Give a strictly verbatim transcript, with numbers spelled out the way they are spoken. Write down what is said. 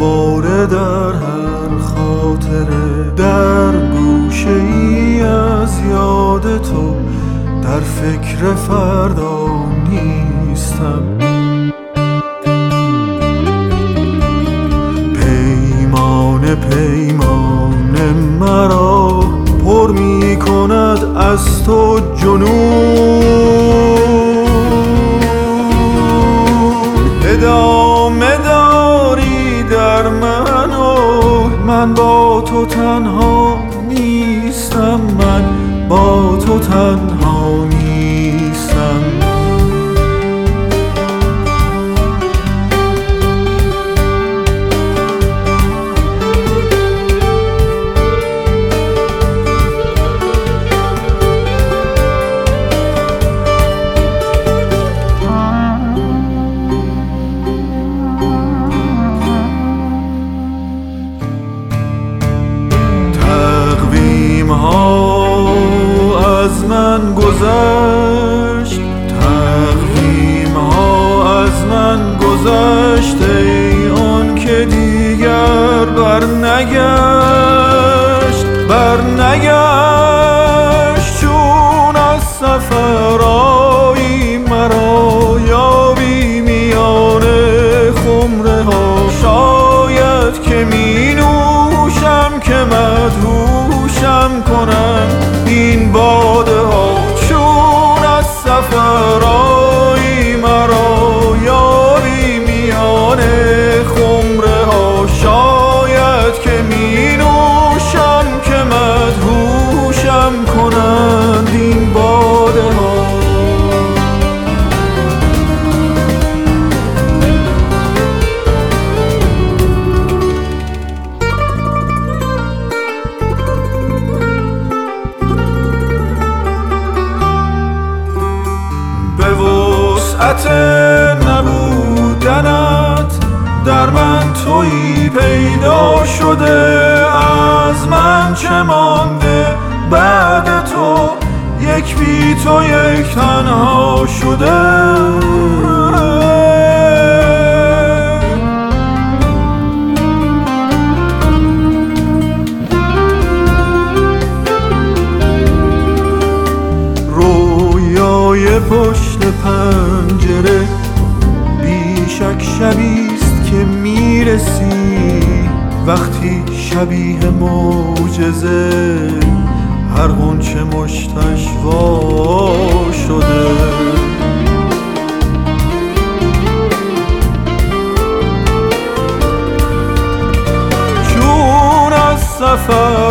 همواره در هر خاطره، در گوشه ای از یاد تو، در فکر فردا نیستم. پیمان پیمان مرا پر می کند از تو جنون. ادامه داری در من و من با تو تنها نیستم، من با تو تنها نیستم. از من گذشت، تقویم ها از من گذشت، ای آن که دیگر بر نگشت، بر نگشت. چون از سفر آیی مرا یابی میان خمره ها، شاید که می نوشم که مدهوشم کنم این باده ها. چون از سفر آیی مرا یابی میان خمره ها، شاید که می نوشم که مدهوشم کنند این باده ها. نبودنت در من تویی پیدا شده، از من چه مانده بعد تو، یک بی تو یک تنها شده. رویای پشت پنجره بیشک شبیست که میرسی، وقتی شبیه معجزه هر غنچه مشتش وا شده. چون از سفر